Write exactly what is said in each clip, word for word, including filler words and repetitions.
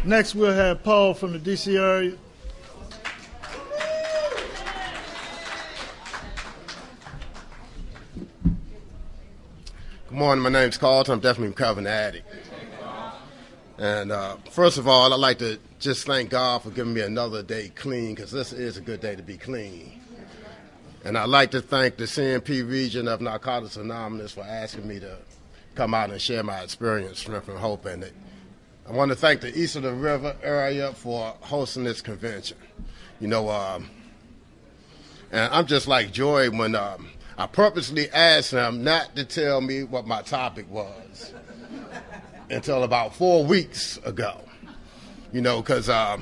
Next, we'll have Paul from the D C area. Good morning. My name's Carlton. I'm definitely a recovering addict. And uh, first of all, I'd like to just thank God for giving me another day clean, because this is a good day to be clean. And I'd like to thank the C N P region of Narcotics Anonymous for asking me to come out and share my experience, strength, and hope in it. I want to thank the East of the River area for hosting this convention. You know, um, and I'm just like Joy when um, I purposely asked them not to tell me what my topic was until about four weeks ago. You know, because um,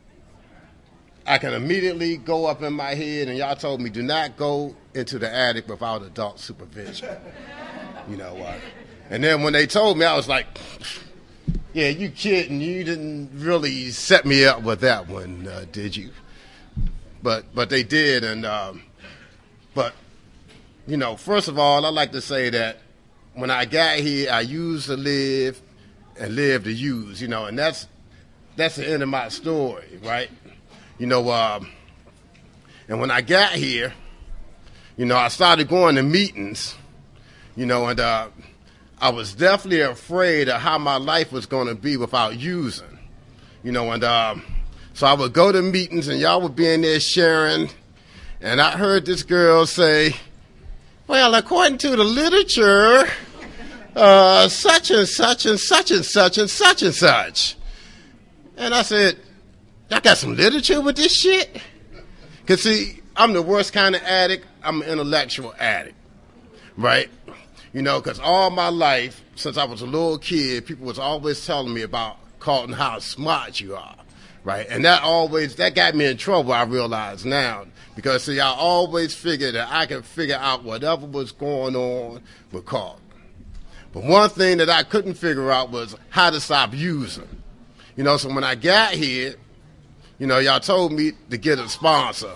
I can immediately go up in my head, and y'all told me do not go into the attic without adult supervision. You know, uh, and then when they told me, I was like, yeah, you kidding. You didn't really set me up with that one, uh, did you? But but they did, and um, but, you know, first of all, I'd like to say that when I got here, I used to live and live to use, you know, and that's that's the end of my story, right? You know, um, and when I got here, you know, I started going to meetings, you know, and uh, I was definitely afraid of how my life was going to be without using, you know, and um, so I would go to meetings and y'all would be in there sharing, and I heard this girl say, well, according to the literature, uh, such and such and such and such and such and such. And I said, y'all got some literature with this shit? Because, see, I'm the worst kind of addict. I'm an intellectual addict, right? You know, because all my life, since I was a little kid, people was always telling me about, Carlton, how smart you are, right? And that always, that got me in trouble, I realize now. Because, see, I always figured that I could figure out whatever was going on with Carlton. But one thing that I couldn't figure out was how to stop using. You know, so when I got here, you know, y'all told me to get a sponsor.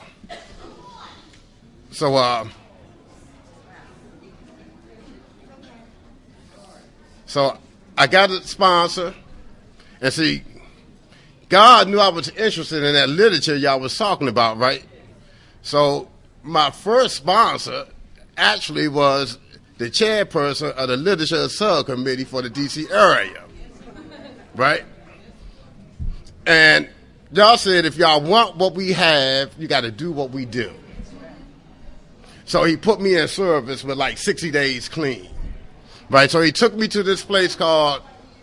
So, uh, so I got a sponsor, and see, God knew I was interested in that literature y'all was talking about, right? So my first sponsor actually was the chairperson of the literature subcommittee for the D C area, right? And y'all said if y'all want what we have, you got to do what we do. So he put me in service with like sixty days clean, right? So he took me to this place called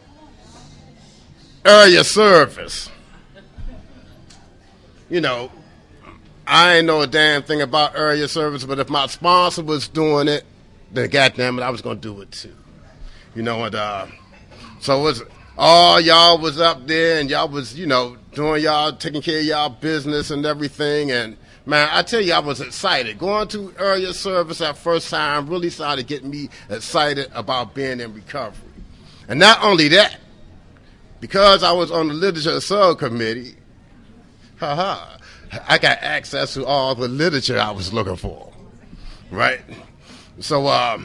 Area Service. You know, I ain't know a damn thing about Area Service, but if my sponsor was doing it, then goddamn it, I was going to do it too. You know, and uh, so it was... all y'all was up there, and y'all was, you know, doing y'all, taking care of y'all business and everything. And, man, I tell you, I was excited. Going to Area Service that first time really started getting me excited about being in recovery. And not only that, because I was on the literature subcommittee, haha, I got access to all the literature I was looking for, right? So, um...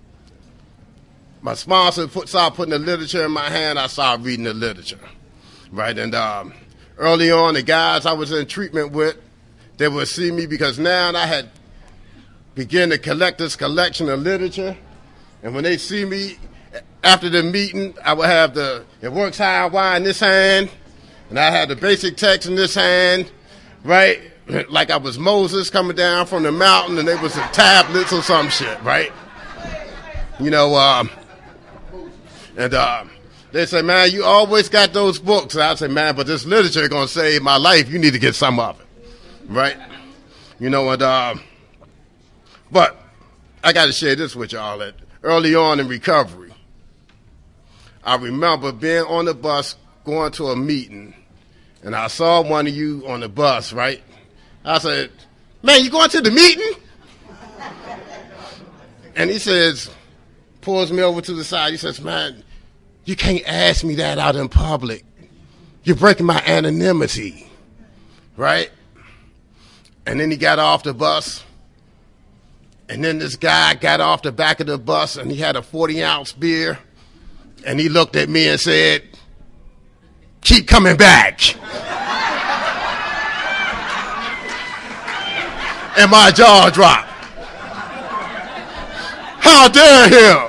my sponsor put, started putting the literature in my hand. I started reading the literature, right? And um, early on, the guys I was in treatment with, they would see me because now I had begun to collect this collection of literature. And when they see me after the meeting, I would have the It Works High and Wide in this hand, and I had the basic text in this hand, right? Like I was Moses coming down from the mountain, and they was the tablets or some shit, right? You know, um, and uh, they say, man, you always got those books. And I say, man, but this literature is going to save my life. You need to get some of it, right? You know, and uh, but I got to share this with y'all. That early on in recovery, I remember being on the bus going to a meeting, and I saw one of you on the bus, right? I said, man, you going to the meeting? And he says, pulls me over to the side. He says, man, you can't ask me that out in public. You're breaking my anonymity, right? And then he got off the bus. And then this guy got off the back of the bus, and he had a forty ounce beer. And he looked at me and said, keep coming back. And my jaw dropped. How dare him?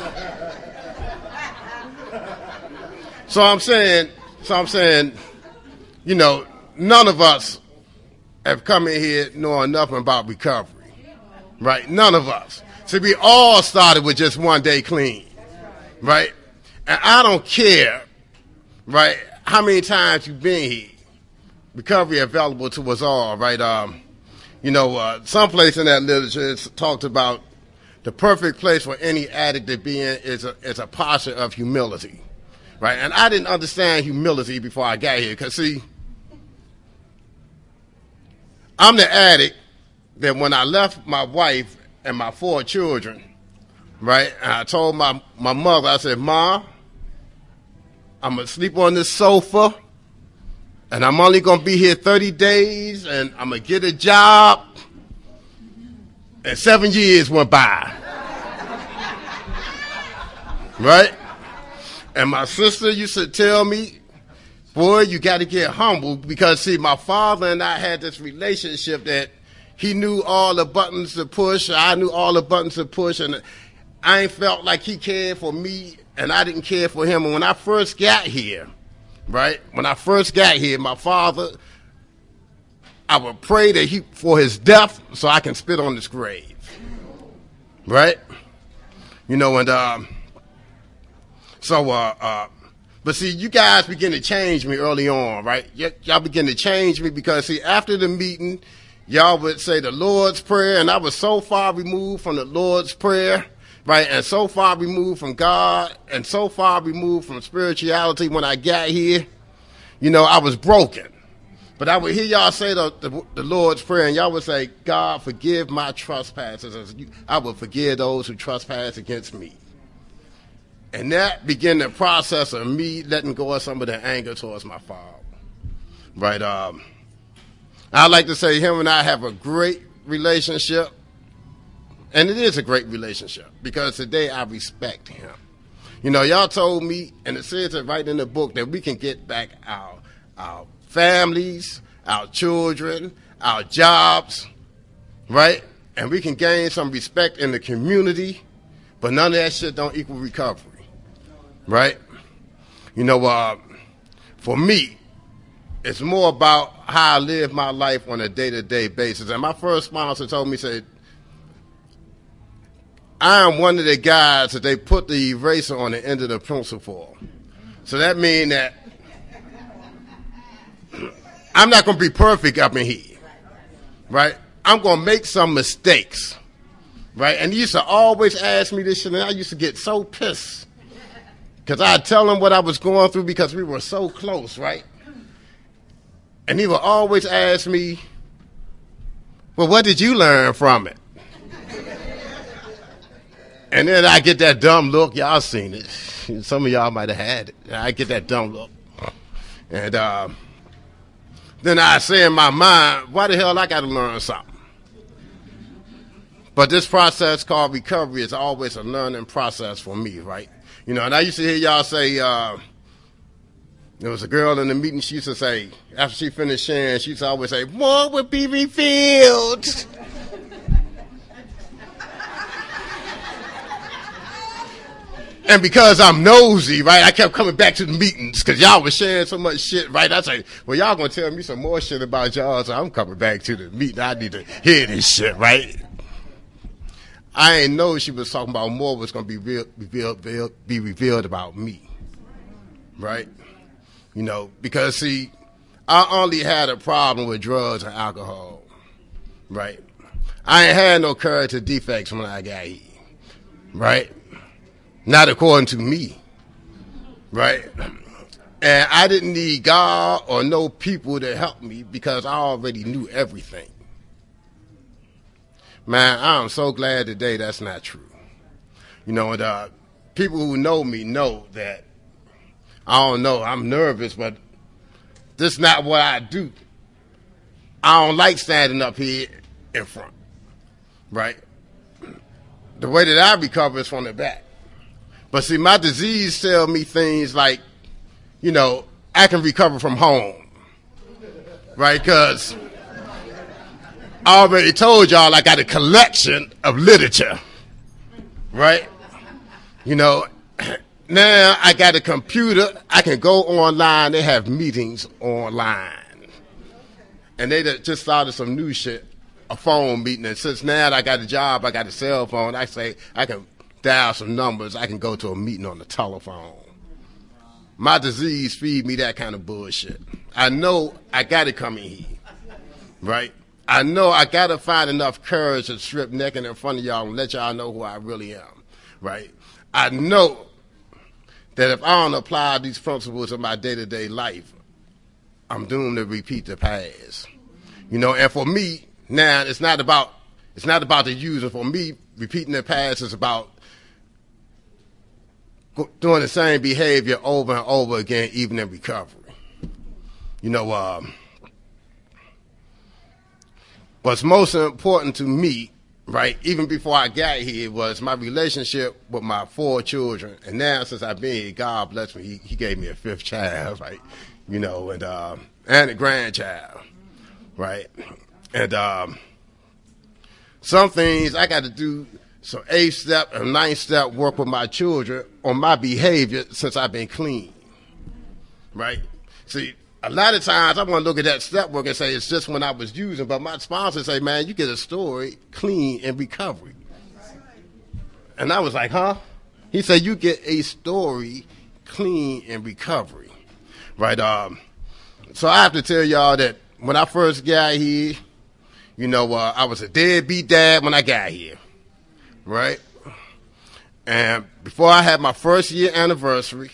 So I'm saying, so I'm saying, you know, none of us have come in here knowing nothing about recovery, right? None of us. See, we all started with just one day clean, right? And I don't care, right, how many times you've been here. Recovery available to us all, right? Um, you know, uh, someplace in that literature it's talked about the perfect place for any addict to be in is a, is a posture of humility, right? And I didn't understand humility before I got here because, see, I'm the addict that when I left my wife and my four children, right, and I told my, my mother, I said, Ma, I'm going to sleep on this sofa, and I'm only going to be here thirty days, and I'm going to get a job. And seven years went by. Right? And my sister used to tell me, boy, you got to get humble because, see, my father and I had this relationship that he knew all the buttons to push. I knew all the buttons to push, and I ain't felt like he cared for me, and I didn't care for him. And when I first got here, right, when I first got here, my father, I would pray that he for his death so I can spit on his grave, right? You know, and um, so, uh, uh, but see, you guys begin to change me early on, right? Y- y'all begin to change me because, see, after the meeting, y'all would say the Lord's Prayer, and I was so far removed from the Lord's Prayer, right, and so far removed from God, and so far removed from spirituality when I got here, you know, I was broken. But I would hear y'all say the, the, the Lord's Prayer, and y'all would say, God, forgive my trespasses. I will forgive those who trespass against me. And that began the process of me letting go of some of the anger towards my father. Right? Um, I like to say him and I have a great relationship. And it is a great relationship because today I respect him. You know, y'all told me, and it says it right in the book, that we can get back our, our families, our children, our jobs, right? And we can gain some respect in the community, but none of that shit don't equal recovery, right? You know, uh, for me, it's more about how I live my life on a day-to-day basis. And my first sponsor told me, said, I am one of the guys that they put the eraser on the end of the pencil for. So that means that I'm not going to be perfect up in here, right? I'm going to make some mistakes, right? And he used to always ask me this shit, and I used to get so pissed because I'd tell him what I was going through because we were so close, right? And he would always ask me, well, what did you learn from it? And then I get that dumb look. Y'all seen it. Some of y'all might have had it. I get that dumb look. And uh, then I say in my mind, why the hell I got to learn something? But this process called recovery is always a learning process for me, right? You know, and I used to hear y'all say, uh, there was a girl in the meeting, she used to say, after she finished sharing, she used to always say, more will be revealed. And because I'm nosy, right, I kept coming back to the meetings because y'all was sharing so much shit, right? I say, well, y'all going to tell me some more shit about y'all, so I'm coming back to the meeting. I need to hear this shit, right? I ain't know she was talking about more was going to be real, revealed, be revealed about me, right? You know, because, see, I only had a problem with drugs and alcohol, right? I ain't had no character defects when I got here, right? Not according to me, right? And I didn't need God or no people to help me because I already knew everything. Man, I'm so glad today that's not true. You know, and, uh, people who know me know that, I don't know, I'm nervous, but this is not what I do. I don't like standing up here in front, right? The way that I recover is from the back. But see, my disease tell me things like, you know, I can recover from home, right? Because I already told y'all I got a collection of literature, right? You know, now I got a computer. I can go online. They have meetings online. And they just started some new shit, a phone meeting. And since now I got a job, I got a cell phone, I say I can dial some numbers. I can go to a meeting on the telephone. My disease feed me that kind of bullshit. I know I got it coming here, right? I know I got to find enough courage to strip naked in front of y'all and let y'all know who I really am, right? I know that if I don't apply these principles in my day-to-day life, I'm doomed to repeat the past. You know, and for me, now it's not about it's not about the user. For me, repeating the past is about doing the same behavior over and over again, even in recovery. You know, um, what's most important to me, right, even before I got here, was my relationship with my four children. And now, since I've been here, God bless me, he, he gave me a fifth child, right? You know, and uh, and a grandchild, right? And um, some things I got to do some eighth step and ninth step work with my children on my behavior since I've been clean, right? See, a lot of times I want to look at that step work and say it's just when I was using, but my sponsor say, man, you get a story clean in recovery. And I was like, huh? He said, you get a story clean in recovery. Right, um, so I have to tell y'all that when I first got here, you know, uh, I was a deadbeat dad when I got here, right? And before I had my first year anniversary,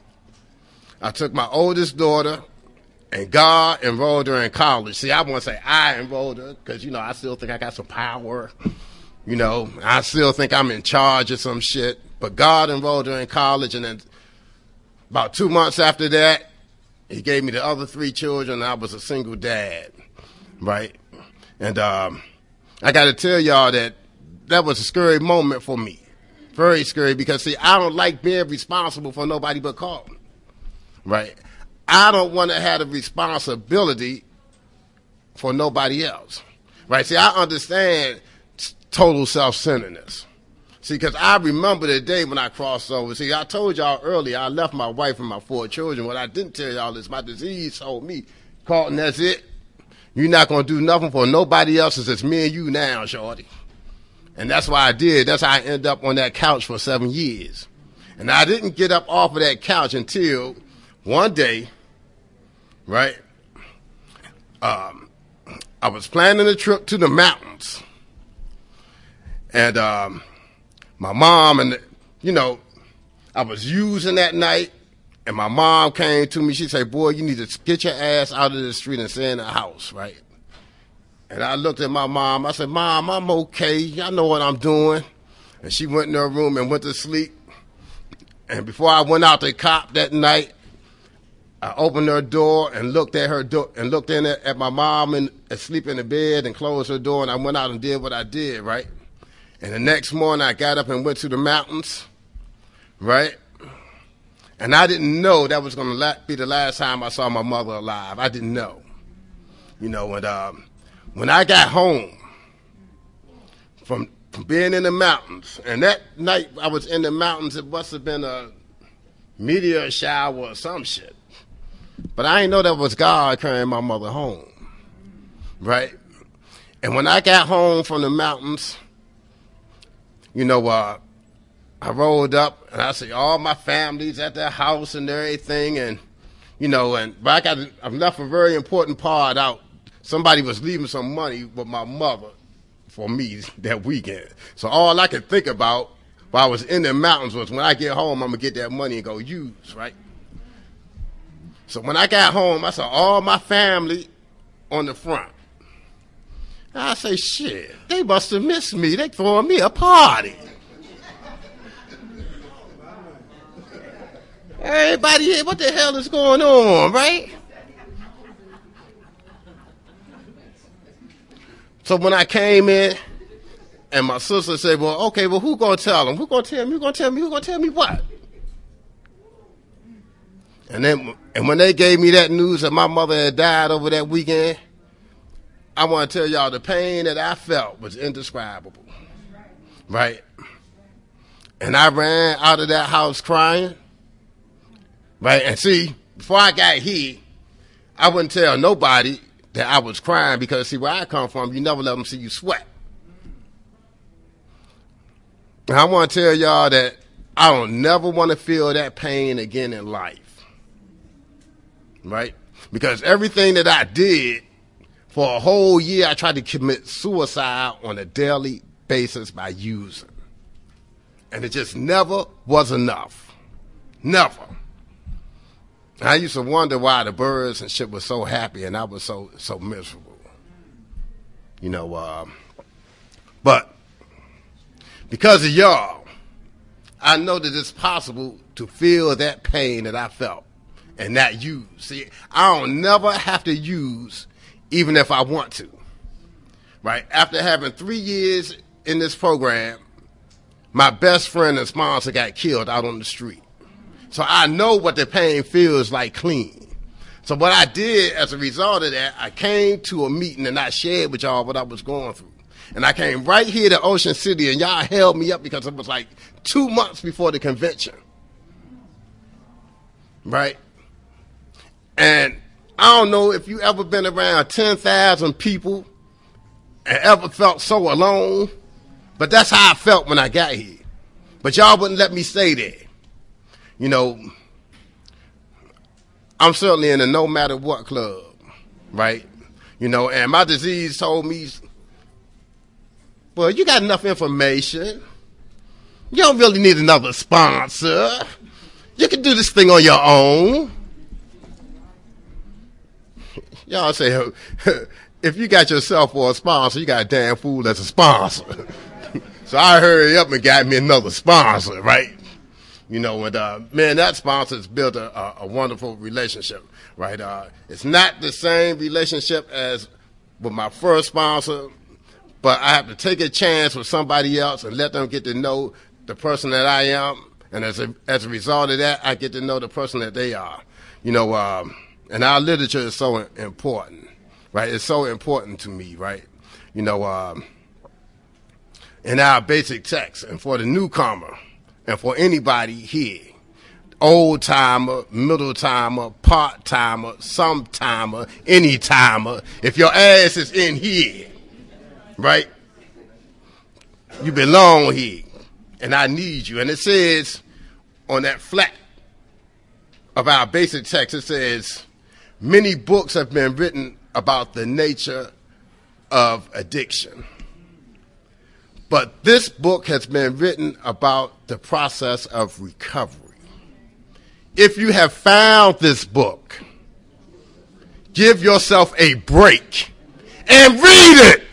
I took my oldest daughter, and God enrolled her in college. See, I want to say I enrolled her because, you know, I still think I got some power. You know, I still think I'm in charge of some shit. But God enrolled her in college, and then about two months after that, he gave me the other three children, and I was a single dad, right? And um, I got to tell y'all that that was a scary moment for me, very scary, because, see, I don't like being responsible for nobody but Carlton, right? I don't want to have the responsibility for nobody else, right? See, I understand total self-centeredness. See, because I remember the day when I crossed over. See, I told y'all earlier, I left my wife and my four children. What I didn't tell y'all is my disease told me, Carlton, that's it. You're not going to do nothing for nobody else. It's me and you now, shorty. And that's why I did. That's how I ended up on that couch for seven years. And I didn't get up off of that couch until one day, right, um, I was planning a trip to the mountains. And um, my mom and, you know, I was using that night, and my mom came to me. She said, boy, you need to get your ass out of the street and stay in the house, right? And I looked at my mom. I said, Mom, I'm okay. I know what I'm doing. And she went in her room and went to sleep. And before I went out to cop that night, I opened her door and looked at her door and looked in at, at my mom and asleep in the bed and closed her door. And I went out and did what I did, right? And the next morning, I got up and went to the mountains, right? And I didn't know that was going to be the last time I saw my mother alive. I didn't know. You know, and um, when I got home from, from being in the mountains, and that night I was in the mountains, it must have been a meteor shower or some shit. But I didn't know that was God carrying my mother home, right? And when I got home from the mountains, you know, uh, I rolled up and I see all my family's at their house and everything, and you know, and but I got I left a very important part out. Somebody was leaving some money with my mother for me that weekend. So all I could think about while I was in the mountains was when I get home, I'm gonna get that money and go use, right? So when I got home, I saw all my family on the front. I say, shit, they must have missed me. They throwing me a party. Everybody here, what the hell is going on, right? So when I came in, and my sister said, well, okay, well, who gonna tell them? Who gonna tell me? Who gonna tell me? Who gonna tell me what? And then, and when they gave me that news that my mother had died over that weekend, I want to tell y'all the pain that I felt was indescribable, right? And I ran out of that house crying, right? And see, before I got here, I wouldn't tell nobody that I was crying because, see, where I come from, you never let them see you sweat. And I want to tell y'all that I don't never want to feel that pain again in life, right? Because everything that I did for a whole year, I tried to commit suicide on a daily basis by using. And it just never was enough. Never. And I used to wonder why the birds and shit were so happy and I was so so miserable. You know, uh, but because of y'all, I know that it's possible to feel that pain that I felt and not use. See, I don't never have to use even if I want to, right? After having three years in this program, my best friend and sponsor got killed out on the street. So I know what the pain feels like clean. So what I did as a result of that, I came to a meeting and I shared with y'all what I was going through. And I came right here to Ocean City and y'all held me up because it was like two months before the convention, right? And I don't know if you ever been around ten thousand people and ever felt so alone, but that's how I felt when I got here. But y'all wouldn't let me stay there. You know, I'm certainly in a no matter what club, right? You know, and my disease told me, well, you got enough information. You don't really need another sponsor. You can do this thing on your own. Y'all say, if you got yourself for a sponsor, you got a damn fool as a sponsor. So I hurry up and got me another sponsor, right? You know, and uh, man, that sponsor has built a, a, a wonderful relationship, right? Uh, it's not the same relationship as with my first sponsor, but I have to take a chance with somebody else and let them get to know the person that I am. And as a, as a result of that, I get to know the person that they are. You know, um, and our literature is so important, right? It's so important to me, right? You know, um, in our basic text, and for the newcomer, and for anybody here, old timer, middle timer, part timer, some timer, any timer, if your ass is in here, right? You belong here, and I need you. And it says on that flat of our basic text, it says, many books have been written about the nature of addiction. But this book has been written about the process of recovery. If you have found this book, give yourself a break and read it.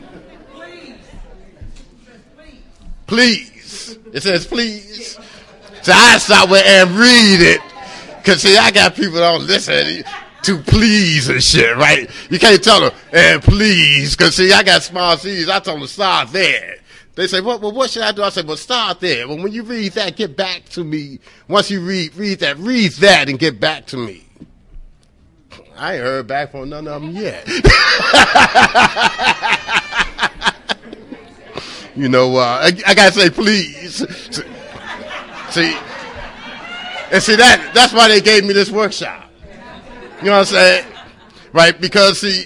Please. It says please. So I start with and read it. Because, see, I got people that don't listen to please and shit, right? You can't tell them, and please. Because, see, I got small C's. I told them, start there. They say, well, well, what should I do? I say, well, start there. Well, when you read that, get back to me. Once you read read that, read that and get back to me. I ain't heard back from none of them yet. You know, uh, I, I got to say, please. See, and see, that that's why they gave me this workshop. You know what I'm saying? Right? Because, see,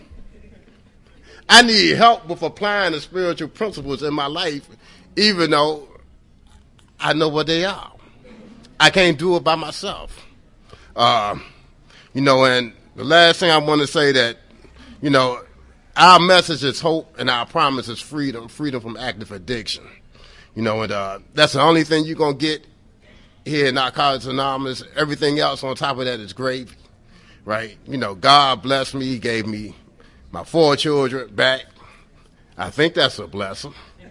I need help with applying the spiritual principles in my life, even though I know what they are. I can't do it by myself. Uh, you know, and the last thing I want to say that, you know, our message is hope and our promise is freedom, freedom from active addiction. You know, and uh, that's the only thing you're going to get here in Narcotics Anonymous. Everything else on top of that is gravy, right? You know, God blessed me. He gave me my four children back. I think that's a blessing.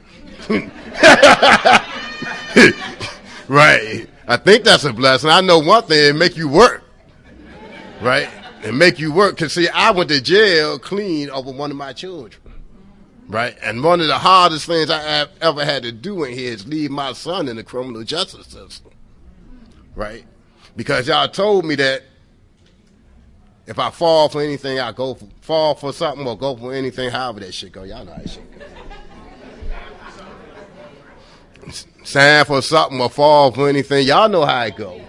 Right. I think that's a blessing. I know one thing, it make you work. Right? It make you work. Because, see, I went to jail clean over one of my children. Right? And one of the hardest things I have ever had to do in here is leave my son in the criminal justice system. Right? Because y'all told me that if I fall for anything, I go for, fall for something or go for anything, however that shit go. Y'all know how that shit go. Stand for something or fall for anything, y'all know how it go.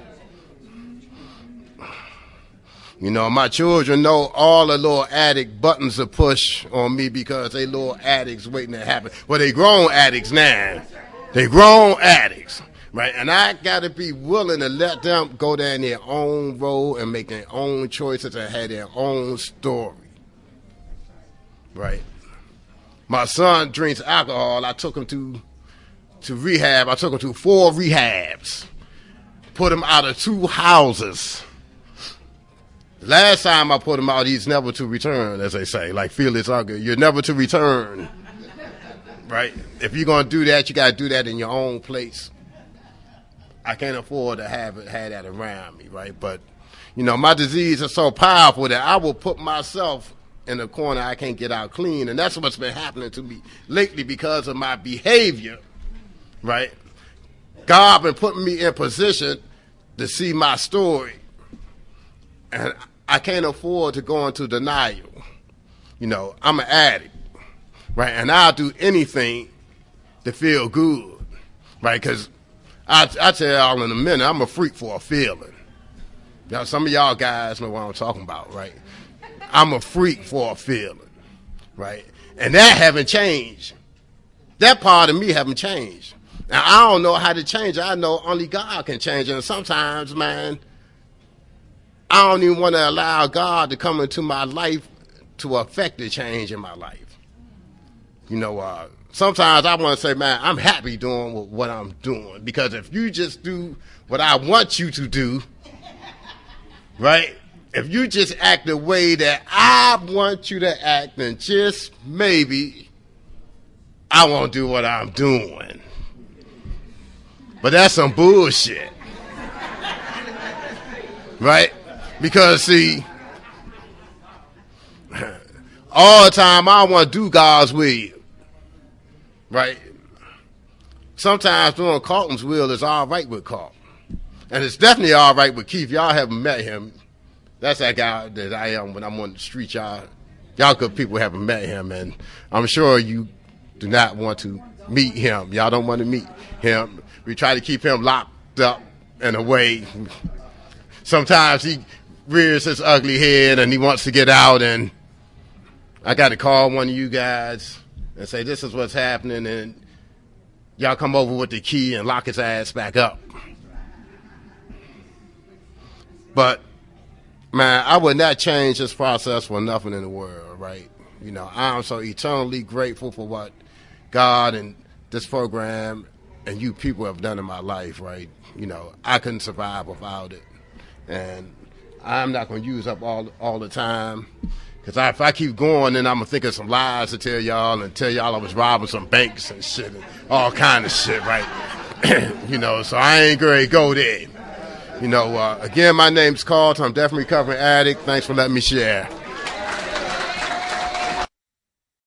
You know, my children know all the little addict buttons to push on me because they little addicts waiting to happen. Well, they grown addicts now. They grown addicts, right? And I got to be willing to let them go down their own road and make their own choices and have their own story, right? My son drinks alcohol. I took him to to rehab. I took him to four rehabs, put him out of two houses. Last time I put him out, he's never to return, as they say, like Felix Unger. You're never to return, right? If you're going to do that, you got to do that in your own place. I can't afford to have it, have that around me, right? But, you know, my disease is so powerful that I will put myself in a corner I can't get out clean, and that's what's been happening to me lately because of my behavior, right? God been putting me in position to see my story, and I can't afford to go into denial. You know, I'm an addict, right? And I'll do anything to feel good, right? Because I, I tell y'all in a minute, I'm a freak for a feeling. Now, some of y'all guys know what I'm talking about, right? I'm a freak for a feeling, right? And that haven't changed. That part of me haven't changed. Now, I don't know how to change it. I know only God can change it. And sometimes, man, I don't even want to allow God to come into my life to affect the change in my life. You know, uh, sometimes I want to say, man, I'm happy doing what I'm doing. Because if you just do what I want you to do, right? If you just act the way that I want you to act, then just maybe I won't do what I'm doing. But that's some bullshit. Right? Because, see, all the time I want to do God's will, right? Sometimes doing Carlton's will is all right with Carlton. And it's definitely all right with Keith. Y'all haven't met him. That's that guy that I am when I'm on the street. Y'all, y'all good people haven't met him. And I'm sure you do not want to meet him. Y'all don't want to meet him. We try to keep him locked up in a way. Sometimes he rears his ugly head and he wants to get out, and I got to call one of you guys and say, this is what's happening, and y'all come over with the key and lock his ass back up. But, man, I would not change this process for nothing in the world, right? You know, I'm so eternally grateful for what God and this program and you people have done in my life, right? You know, I couldn't survive without it. And I'm not going to use up all all the time, because if I keep going, then I'm going to think of some lies to tell y'all and tell y'all I was robbing some banks and shit and all kind of shit, right? You know, so I ain't going to go there. You know, uh, again, my name's Carlton. I'm definitely recovering addict. Thanks for letting me share.